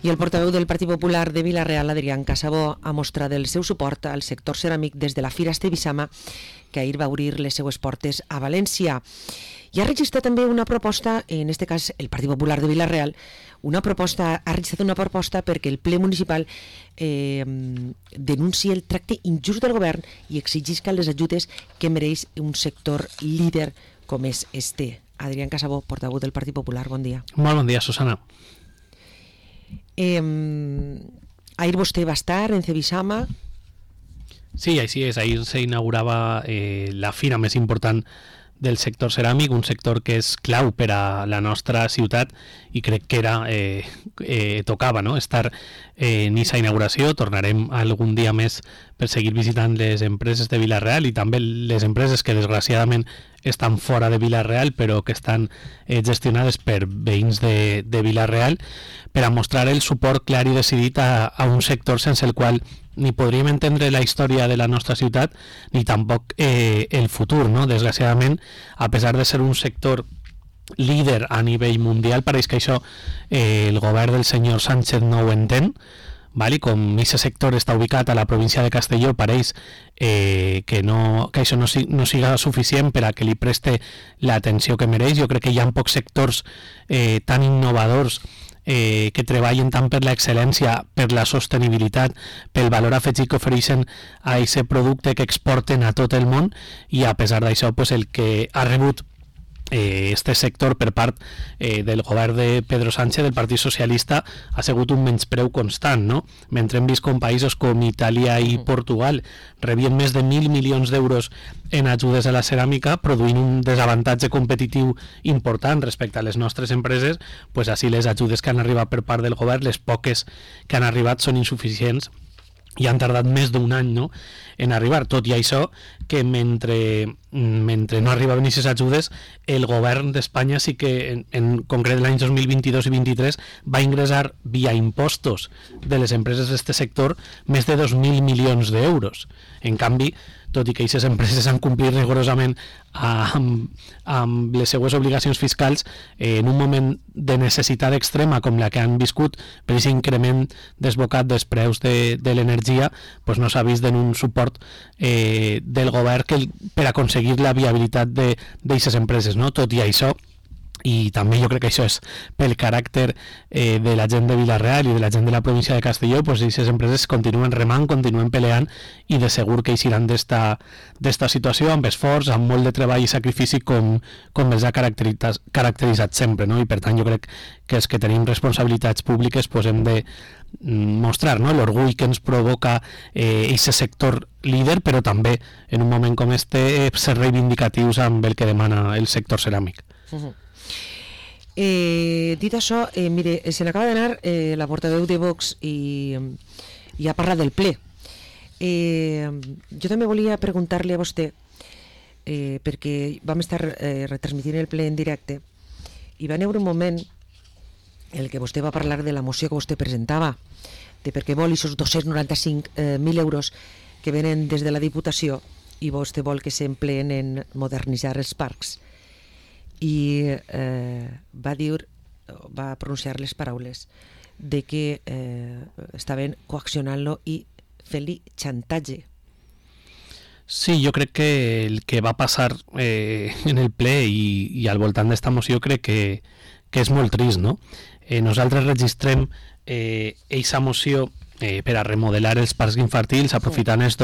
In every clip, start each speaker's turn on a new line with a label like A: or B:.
A: I el portaveu del Partit Popular de Vila-real, Adrián Casabó, ha mostrat el seu suport al sector ceràmic des de la Fira Estevissama, que ahir va obrir les seues portes a València. I ha registrat també una proposta, en aquest cas el Partit Popular de Vila-real, ha registrat una proposta perquè el ple municipal denunciï el tracte injust del govern i exigisca les ajudes que mereix un sector líder com és este. Adrián Casabó, portaveu del Partit Popular, bon dia.
B: Molt bon dia, Susana.
A: Ahir vostè va estar en Cebissama.
B: Sí, així és. Ahir s'inaugurava la fira més important del sector ceràmic, un sector que és clau per a la nostra ciutat i crec que tocava, no?, estar en aquesta inauguració. Tornarem algun dia més per seguir visitant les empreses de Vila-real i també les empreses que desgraciadament estan fora de Vila-real però que estan gestionades per veïns de Vila-real, per a mostrar el suport clar i decidit a un sector sense el qual ni podríem entendre la història de la nostra ciutat ni tampoc el futur, no? Desgraciadament, a pesar de ser un sector líder a nivell mundial, pareix que això el govern del senyor Sánchez no ho entén, val? I com aquest sector està ubicat a la província de Castelló, pareix que això no siga suficient per a que li preste l'atenció que mereix. Jo crec que hi ha pocs sectors tan innovadors que treballen tant per l'excel·lència, per la sostenibilitat, pel valor afegit que ofereixen a aquest producte que exporten a tot el món, i a pesar d'això pues, el que ha rebut este sector per part del govern de Pedro Sánchez, del Partit Socialista, ha sigut un menyspreu constant, no? Mentre hem vist com països com Itàlia i Portugal rebien més de 1.000 milions d'euros en ajudes a la ceràmica, produint un desavantatge competitiu important respecte a les nostres empreses, pues així les ajudes que han arribat per part del govern, les poques que han arribat, són insuficients i han tardat més d'un any, no?, en arribar. Tot i això, que mentre no arribaven aquestes ajudes, el govern d'Espanya sí que, en concret l'any 2022 i 2023, va ingressar via impostos de les empreses d'aquest sector més de 2.000 milions d'euros. En canvi, tot i que aquestes empreses han complit rigorosament amb les seues obligacions fiscals, en un moment de necessitat extrema com la que han viscut per aquest increment desbocat dels preus de l'energia, pues no s'ha vist en un suport del govern per aconseguir la viabilitat d'aquestes empreses, no? Tot i això, i també jo crec que això és pel caràcter de la gent de Vila-real i de la gent de la província de Castelló, pues aquestes empreses continuen remant, continuen peleant i de segur que eixiran d'esta situació amb esforç, amb molt de treball i sacrifici com els ha caracteritzat sempre, no? I per tant jo crec que els que tenim responsabilitats públiques pues hem de mostrar, no?, l'orgull que ens provoca aquest sector líder, però també en un moment com este ser reivindicatius amb el que demana el sector ceràmic.
A: Dit això, mire, se n'acaba d'anar la portaveu de Vox i ha parlat del ple. Jo també volia preguntar-li a vostè, perquè vam estar retransmitint el ple en directe i va haver un moment en què vostè va parlar de la moció que vostè presentava, de per què vol aquests 295.000 euros que venen des de la Diputació i vostè vol que s'empleen en modernitzar els parcs. I va pronunciar les paraules de que estaven coaccionant-lo i fent-li xantatge.
B: Sí, jo crec que el que va passar en el ple i al voltant d'esta moció crec que és molt trist, no? Nosaltres registrem aquesta moció per a remodelar els parcs infantils aprofitant els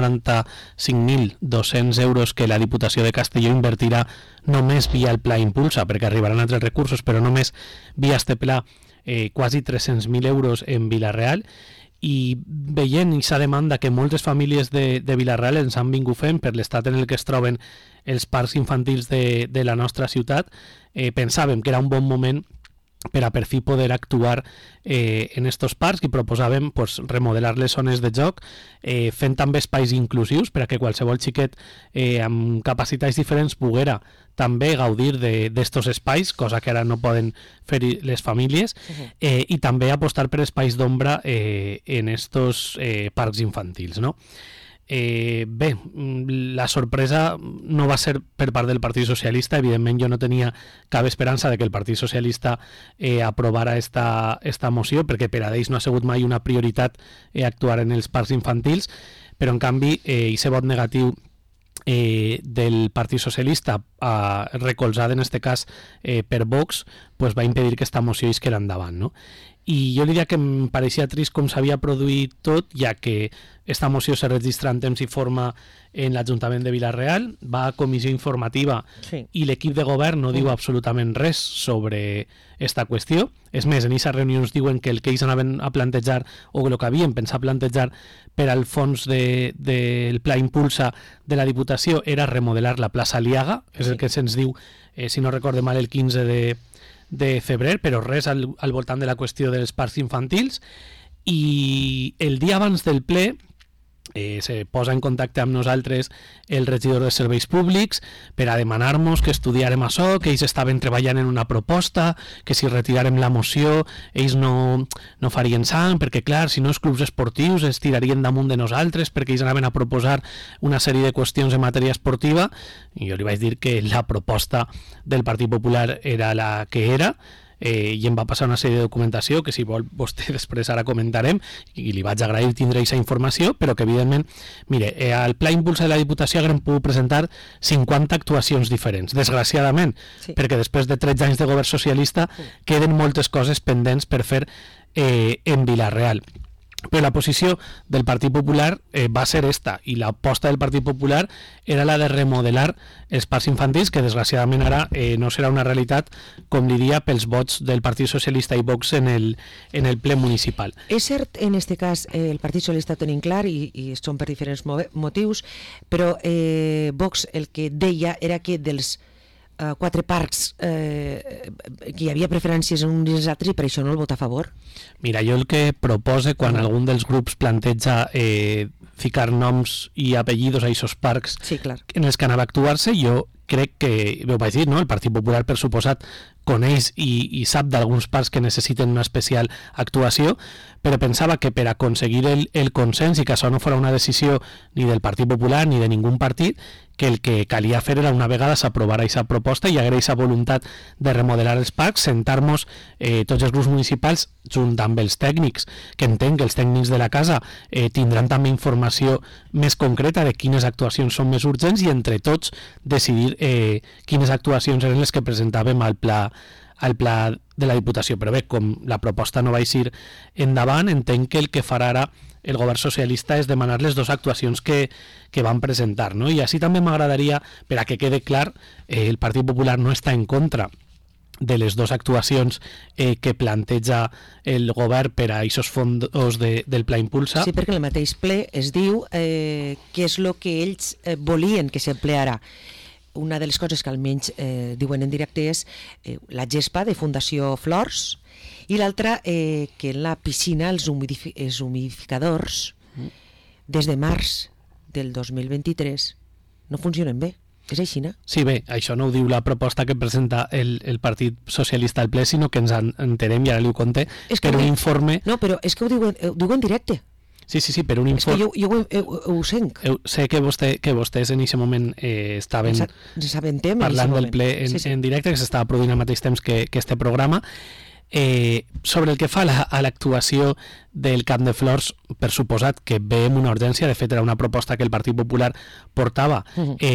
B: 295.200 euros que la Diputació de Castelló invertirà només via el Pla Impulsa, perquè arribaran altres recursos, però només via este pla quasi 300.000 euros en Vila-real. I veient aquesta demanda que moltes famílies de Vila-real ens han vingut fent per l'estat en el que es troben els parcs infantils de la nostra ciutat, pensàvem que era un bon moment per a per fi poder actuar en estos parcs i proposàvem pues, remodelar les zones de joc, fent també espais inclusius per a que qualsevol xiquet amb capacitats diferents poguera també gaudir d'estos espais, cosa que ara no poden fer les famílies, i també apostar per espais d'ombra en estos parcs infantils, no? Bé, la sorpresa no va ser per part del Partit Socialista. Evidentment jo no tenia cap esperança de que el Partit Socialista aprovara esta moció, perquè per a ells no ha sigut mai una prioritat actuar en els parcs infantils, però en canvi aquest vot negatiu del Partit Socialista, recolzat en este cas per Vox, pues va impedir que esta moció isquera endavant, no? I jo diria que em pareixia trist com s'havia produït tot, ja que esta moció se registra en temps i forma en l'Ajuntament de Vila-real, va a comissió informativa i l'equip de govern no diu absolutament res sobre esta qüestió. És més, en aquestes reunions diuen que el que ells anaven a plantejar, o el que havien pensat plantejar per al fons del Pla Impulsa de la Diputació era remodelar la plaça Aliaga, és el que se'ns diu, si no recorde mal, el 15 de febrer, però res al voltant de la qüestió dels parcs infantils. I el dia abans del ple se posa en contacte amb nosaltres el regidor de Serveis Públics per a demanar-nos que estudiarem això, que ells estaven treballant en una proposta, que si retirarem la moció ells no farien sang, perquè clar, si no els clubs esportius es tirarien damunt de nosaltres perquè ells anaven a proposar una sèrie de qüestions en matèria esportiva. I jo li vaig dir que la proposta del Partit Popular era la que era, i em va passar una sèrie de documentació que si vol vostè després ara comentarem, i li vaig agrair tindre aquesta informació, però que evidentment, mire, al Pla Impulsa de la Diputació haguem pogut presentar 50 actuacions diferents, desgraciadament, perquè després de 13 anys de govern socialista queden moltes coses pendents per fer en Vila-real. Però la posició del Partit Popular va ser esta, i l'aposta del Partit Popular era la de remodelar els parcs infantils, que desgraciadament ara no serà una realitat, com diria, pels vots del Partit Socialista i Vox en el ple municipal.
A: És cert, en aquest cas, el Partit Socialista ho tenim clar, i són per diferents motius, però Vox el que deia era que dels 4 parcs que hi havia preferències en uns i els altres, i per això no el vota a favor.
B: Mira, jo el que propose quan algun dels grups planteja ficar noms i apellidos a aquests parcs en els que anava a actuar-se, jo crec que, ho vaig dir, no? El Partit Popular, per suposat, coneix i sap d'alguns parcs que necessiten una especial actuació, però pensava que per aconseguir el consens i que això no fos una decisió ni del Partit Popular ni de ningú partit, que el que calia fer era una vegada s'aprovar aquesta proposta i hagués aquesta voluntat de remodelar els parcs, sentar-nos tots els grups municipals junt amb els tècnics, que entenc que els tècnics de la casa tindran també informació més concreta de quines actuacions són més urgents i entre tots decidir quines actuacions eren les que presentàvem al pla de la Diputació. Però bé, com la proposta no va eixir endavant, entenc que el que farà ara el govern socialista és demanar les 2 actuacions que van presentar, no? I així també m'agradaria, per a que quede clar, el Partit Popular no està en contra de les 2 actuacions que planteja el govern per a aquests fons del Pla Impulsa.
A: Sí, perquè en el mateix ple es diu què és el que ells volien que s'empleara. Una de les coses que almenys diuen en directe és la gespa de Fundació Flors, i l'altra que en la piscina els humidificadors des de març del 2023 no funcionen bé. És així, no?
B: Sí, bé, això no ho diu la proposta que presenta el Partit Socialista al ple, sinó que ens enterem, i ara li ho conté, per un informe...
A: No, però és que ho diu en directe.
B: Sí, per un informe...
A: És que jo ho sent.
B: Sé que vostès en aquest moment estaven parlant del ple en directe, que s'estava produint al mateix temps que este programa. Sobre el que fa a l'actuació del Camp de Flors, per suposat que veiem una urgència. De fet, era una proposta que el Partit Popular portava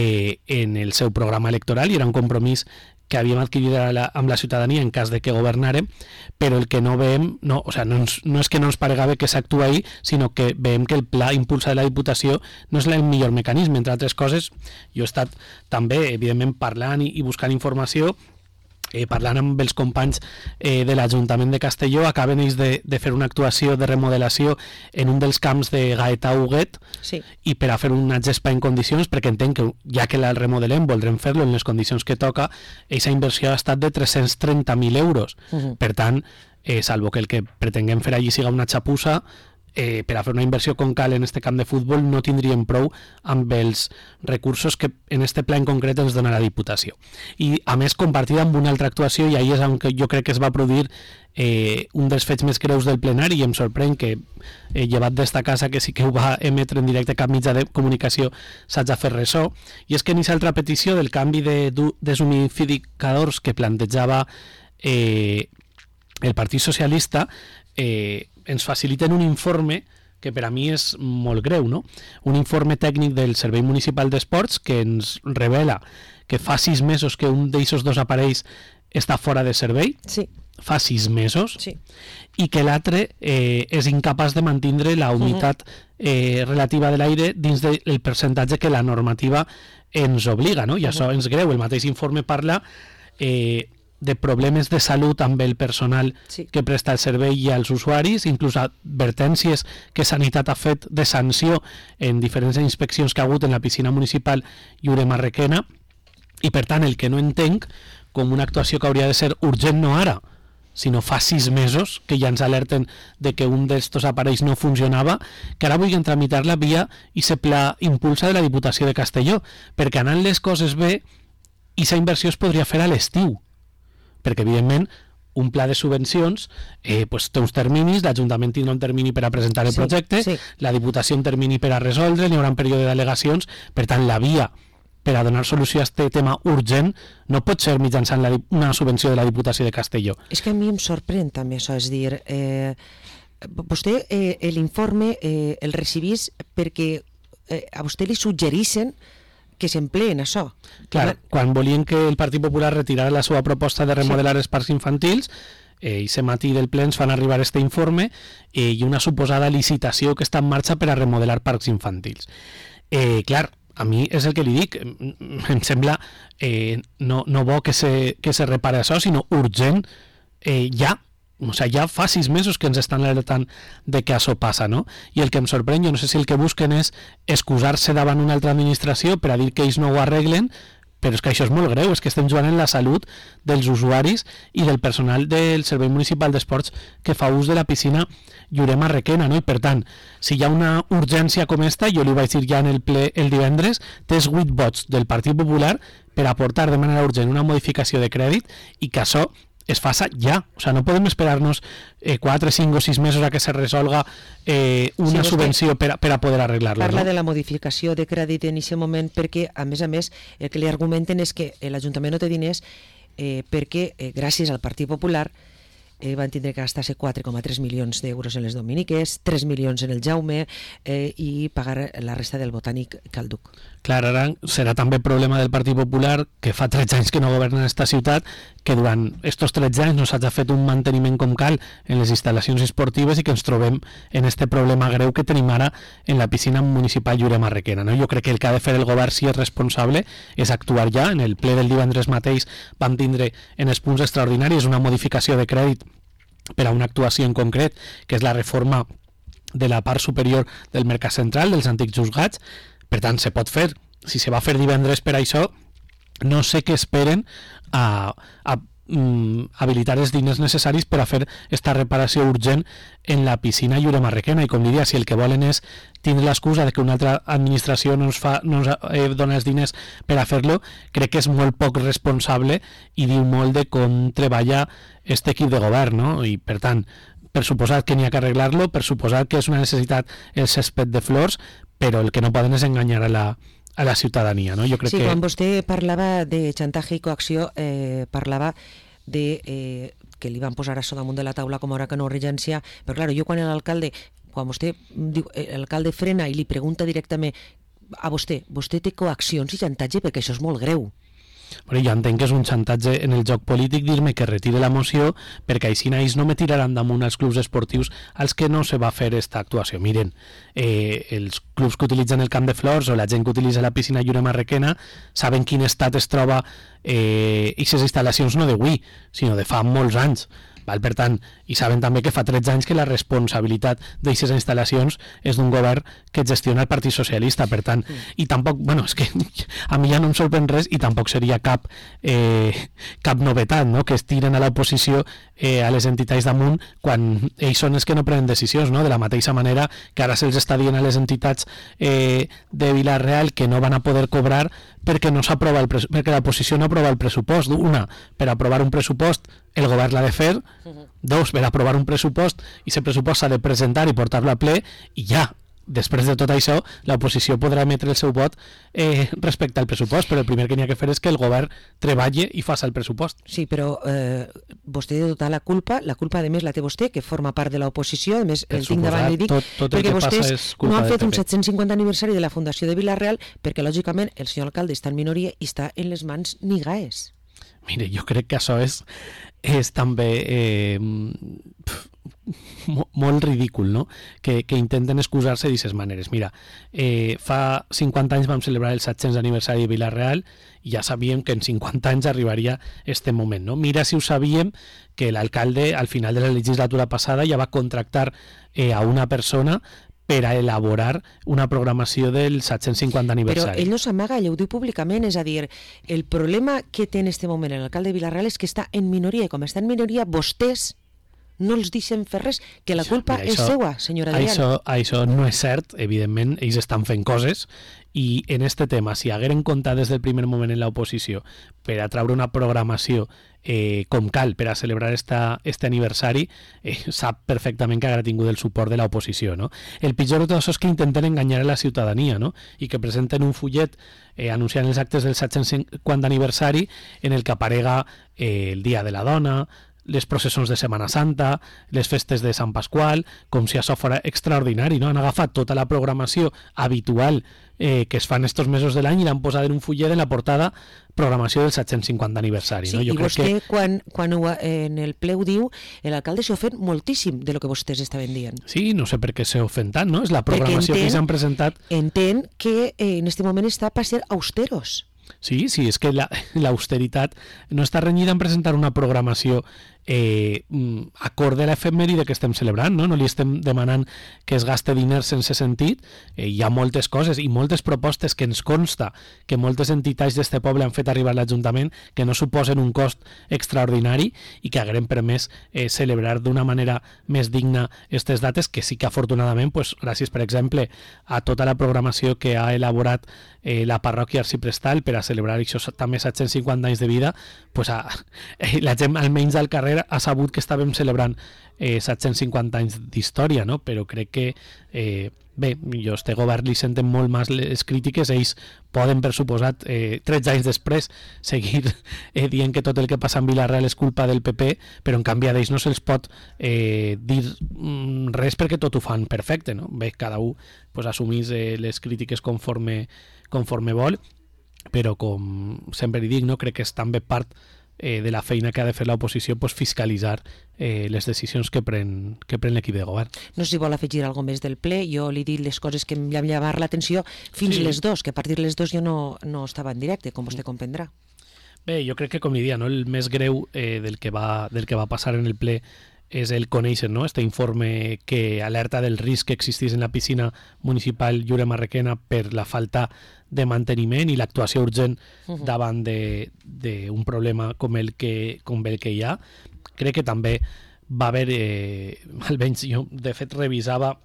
B: en el seu programa electoral i era un compromís que havíem adquirit amb la ciutadania en cas de que governarem, però el que no veiem, no és que no ens parega bé que s'actua ahir, sinó que veiem que el Pla Impulsa de la Diputació no és el millor mecanisme. Entre altres coses, jo he estat també, evidentment, parlant i buscant informació, parlant amb els companys de l'Ajuntament de Castelló. Acaben ells de fer una actuació de remodelació en un dels camps de Gaetà Huguet, i per a fer una gespa en condicions, perquè entenc que ja que la remodelem voldrem fer-lo en les condicions que toca. Aquesta inversió ha estat de 330.000 euros. Per tant, salvo que el que pretenguem fer allí siga una xapussa, per a fer una inversió com cal en este camp de futbol no tindríem prou amb els recursos que en este pla en concret ens dona la Diputació. I a més compartida amb una altra actuació, i ahí és on jo crec que es va produir un dels fets més greus del plenari, i em sorprèn que llevat d'esta casa que sí que ho va emetre en directe cap mitjà de comunicació s'haig de fer ressò, i és que en aquesta altra petició del canvi de deshumidificadors que plantejava el Partit Socialista, ens faciliten un informe que per a mi és molt greu, no? Un informe tècnic del Servei Municipal d'Esports que ens revela que fa 6 mesos que un d'aquests 2 aparells està fora de servei,
A: Sí.
B: fa 6 mesos,
A: Sí.
B: i que l'altre és incapaç de mantindre la humitat relativa de l'aire dins del percentatge que la normativa ens obliga, no? I això ens greu. El mateix informe parla de problemes de salut amb el personal
A: Sí.
B: que presta el servei i als usuaris, inclús advertències que Sanitat ha fet de sanció en diferents inspeccions que ha hagut en la piscina municipal Lloret-Marrequena, i per tant el que no entenc com una actuació que hauria de ser urgent no ara, sinó fa 6 mesos que ja ens alerten de que un d'estos aparells no funcionava, que ara vulguin tramitar-la via i se pla impulsa de la Diputació de Castelló, perquè anant les coses bé, i aquesta inversió es podria fer a l'estiu, perquè evidentment un pla de subvencions pues, té uns terminis, l'Ajuntament tindrà un termini per a presentar el projecte, la Diputació un termini per a resoldre, n'hi haurà un període d'al·legacions, per tant la via per a donar solució a aquest tema urgent no pot ser mitjançant una subvenció de la Diputació de Castelló.
A: És que a mi em sorprèn també això, és dir, vostè l'informe el recibís perquè a vostè li suggereixen que s'empleen això.
B: Clar, quan volien que el Partit Popular retirara la seva proposta de remodelar els parcs infantils, i aquest matí del ple ens fan arribar este informe i una suposada licitació que està en marxa per a remodelar parcs infantils. Clar, a mi és el que li dic, em sembla no bo que se repare això, sinó urgent ja. O sigui, ja fa 6 mesos que ens estan alertant de que això passa, no? I el que em sorprèn, jo no sé si el que busquen és excusar-se davant una altra administració per a dir que ells no ho arreglen, però és que això és molt greu, és que estem jugant en la salut dels usuaris i del personal del Servei Municipal d'Esports que fa ús de la piscina Lloret-Marrequena, no? I per tant, si hi ha una urgència com esta, jo li vaig dir ja en el ple el divendres, tens 8 vots del Partit Popular per aportar de manera urgent una modificació de crèdit i que això es faça ja, o sea, no podem esperar-nos 4, 5 o 6 mesos a que se resolga una subvenció per a poder arreglar-lo.
A: Parla
B: no?
A: de la modificació de crèdit en aquest moment perquè, a més, el que li argumenten és que l'Ajuntament no té diners perquè, gràcies al Partit Popular, van tindre que gastar-se 4,3 milions d'euros en les Dominiques, 3 milions en el Jaume i pagar la resta del Botànic Calduc.
B: Clar, ara serà també problema del Partit Popular, que fa 13 anys que no governa aquesta ciutat, que durant estos 13 anys no s'ha fet un manteniment com cal en les instal·lacions esportives i que ens trobem en este problema greu que tenim ara en la piscina municipal Lloret-Marrequena. No? Jo crec que el que ha de fer el govern, si és responsable, és actuar ja. En el ple del divendres mateix vam tindre en els punts extraordinaris una modificació de crèdit per a una actuació en concret, que és la reforma de la part superior del Mercat Central, dels antics juzgats. Per tant, se pot fer. Si se va fer divendres per això, no sé què esperen a habilitar els diners necessaris per a fer esta reparació urgent en la piscina Lloret-Marrequena. I com diria, si el que volen és tindre l'excusa de que una altra administració no ens dona els diners per a fer-lo, crec que és molt poc responsable i diu molt de com treballa este equip de govern, no? I per tant, per suposat que n'hi ha que arreglar-lo, per suposat que és una necessitat el césped de flors, però el que no poden és enganyar a la ciutadania, no? Jo crec
A: sí,
B: que...
A: quan vostè parlava de xantatge i coacció, parlava de que li van posar això damunt de la taula com a hora que no urgència, però clar, jo quan vostè diu, l'alcalde frena i li pregunta directament a vostè té coaccions i xantatge, perquè això és molt greu.
B: Bueno, jo entenc que és un xantatge en el joc polític dir-me que retire la moció perquè així ells no me tiraran damunt els clubs esportius als que no se va fer esta actuació. Miren, els clubs que utilitzen el camp de flors o la gent que utilitza la piscina Lloret-Marrequena saben quin estat es troba aquestes instal·lacions no d'avui, sinó de fa molts anys. Val? Per tant, i saben també que fa 13 anys que la responsabilitat d'aquestes instal·lacions és d'un govern que gestiona el Partit Socialista, per tant, i tampoc, bueno, és que a mi ja no em sorprèn res i tampoc seria cap novetat, no?, que es tiren a l'oposició a les entitats damunt quan ells són els que no prenen decisions, no?, de la mateixa manera que ara se'ls està dient a les entitats de Vila-real que no van a poder cobrar perquè no s'aprova perquè l'oposició no aprova el pressupost. Una, per aprovar un pressupost el govern l'ha de fer. Dos, per aprovar un pressupost i aquest pressupost s'ha de presentar i portar-lo a ple i ja. Després de tot això, l'oposició podrà emetre el seu vot respecte al pressupost, però el primer que n'hi ha que fer és que el govern treballi i faci el pressupost.
A: Sí, però vostè té tota la culpa a més la té vostè, que forma part de l'oposició, a més el tinc davant i dic,
B: tot
A: perquè vostès no han fet un
B: PP.
A: 750 aniversari de la Fundació de Vila-real, perquè lògicament el senyor alcalde està en minoria i està en les mans nigaes.
B: Mire, jo crec que això és també molt ridícul, no?, que intenten excusar-se d'aquestes maneres. Mira, fa 50 anys vam celebrar el 700 aniversari de Vila-real i ja sabíem que en 50 anys arribaria este moment, no? Mira si ho sabíem que l'alcalde al final de la legislatura passada ja va contractar a una persona per a elaborar una programació del 750 aniversari.
A: Però ell no s'amaga, ell ho diu públicament, és a dir, el problema que té en este moment l'alcalde de Vila-real és que està en minoria, i com està en minoria, vostès no els deixen fer res, que la culpa és seua, senyora Adriana.
B: Això no és cert, evidentment, ells estan fent coses, i en este tema, si hagueren comptat des del primer moment en l'oposició per a treure una programació com cal per a celebrar este aniversari, sap perfectament que haurà tingut el suport de l'oposició, no? El pitjor de tot això és que intenten enganyar a la ciutadania, no?, i que presenten un fullet anunciant els actes del 750 aniversari en el que aparega el Dia de la Dona, les processons de Setmana Santa, les festes de Sant Pasqual, com si això fos extraordinari, no? Han agafat tota la programació habitual que es fa en estos mesos de l'any i l'han posat en un fullet en la portada programació del 750 aniversari.
A: Sí,
B: no? Jo
A: i vostè, quan en el ple ho diu, l'alcalde s'ha ofert moltíssim de lo que vostès estaven dient.
B: Sí, no sé per què s'ha ofent tant, no? És la programació que s'han presentat.
A: Entén que en este moment està per ser austeros.
B: Sí, és que l'austeritat no està renyida en presentar una programació acorde a l'efemèride que estem celebrant, no li estem demanant que es gaste diners sense sentit. Hi ha moltes coses i moltes propostes que ens consta que moltes entitats d'este poble han fet arribar a l'Ajuntament que no suposen un cost extraordinari i que hagueren permès celebrar d'una manera més digna aquestes dates, que sí que afortunadament, gràcies per exemple a tota la programació que ha elaborat la parròquia arciprestal per a celebrar això també 750 anys de vida, la gent almenys al carrer ha sabut que estàvem celebrant 750 anys d'història, no? Però crec que jo a este govern li senten molt més les crítiques. Ells poden, per suposat, 13 anys després seguir dient que tot el que passa en Vila-real és culpa del PP, però en canvi a ells no se'ls pot dir res perquè tot ho fan perfecte, no? Bé, cada un assumís les crítiques conforme vol, però com sempre li dic, no? Crec que és també part de la feina que ha de fer l'oposició, fiscalitzar les decisions que pren l'equip de govern.
A: No sé si vol afegir alguna més del ple. Jo li he dit les coses que em van llamar l'atenció fins les 2, que a partir de les 2 jo no estava en directe, com vostè comprendrà.
B: Bé, jo crec que, com li dia, no, el més greu del que va passar en el ple és el conèixer, no?, este informe que alerta del risc que existís en la piscina municipal Llure Marrequena per la falta de manteniment i l'actuació urgent davant d'un problema com el que hi ha. Crec que també va haver, almenys jo de fet revisava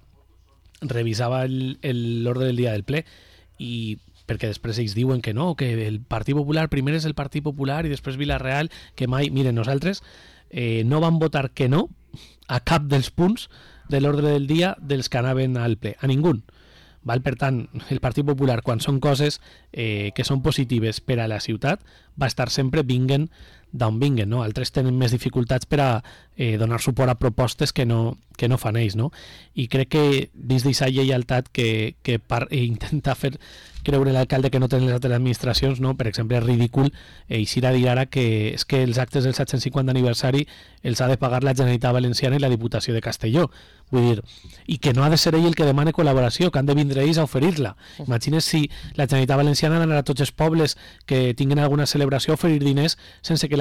B: l'ordre del dia del ple, i perquè després ells diuen que no, que el Partit Popular primer és el Partit Popular i després Vila-real, que mai... Miren, nosaltres no van votar que no a cap dels punts de l'ordre del dia dels que anaven al ple, a ningú. Val? Per tant, el Partit Popular, quan són coses que són positives per a la ciutat, va estar sempre vinguen d'on vinguen, no? Altres tenen més dificultats per a donar suport a propostes que no fan ells, no? I crec que dins d'aquesta lleialtat que intenta fer creure l'alcalde que no tenen les altres administracions, no? Per exemple, és ridícul eixir a dir ara que és que els actes del 750 aniversari els ha de pagar la Generalitat Valenciana i la Diputació de Castelló. Vull dir, i que no ha de ser ell el que demane col·laboració, que han de vindre ells a oferir-la. Imagina't si la Generalitat Valenciana ha d'anar a tots els pobles que tinguin alguna celebració a oferir diners sense que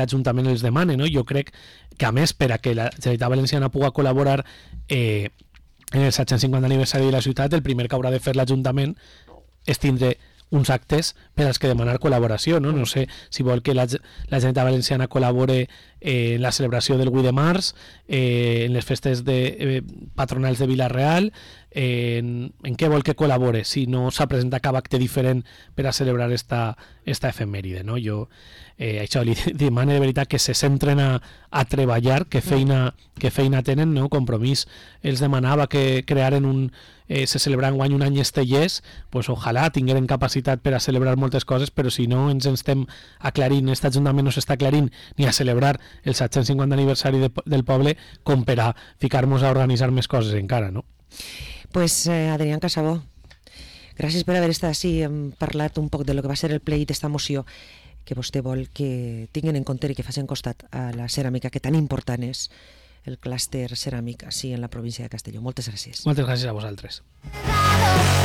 B: l'Ajuntament els demane, no? Jo crec que, a més, per a que la Generalitat Valenciana pugui col·laborar en el 750 aniversari de la ciutat, el primer que haurà de fer l'Ajuntament és tindre uns actes per als que demanar col·laboració, no? No sé si vol que la Generalitat Valenciana col·labore en la celebració del 8 de març, en les festes patronals de Vila-real, en què vol que col·labore si no s'ha presentat cap acte diferent per a celebrar esta efemèride, no? Jo això li demano de veritat que se centren a treballar, que feina tenen, no? Compromís els demanava que crearen se celebrant guany un any estellers, pues ojalà tingueren capacitat per a celebrar moltes coses, però si no ens estem aclarint, aquest Ajuntament no s'està aclarint ni a celebrar el 750 aniversari del poble com per a ficar-nos a organitzar més coses encara, no?
A: Pues Adrián Casabó, gràcies per haver estat així, hem parlat un poc de lo que va ser el ple i d'esta moció que vostè vol que tinguin en compte i que facin costat a la ceràmica, que tan important és el clúster ceràmic així en la província de Castelló. Moltes gràcies.
B: Moltes gràcies a vosaltres.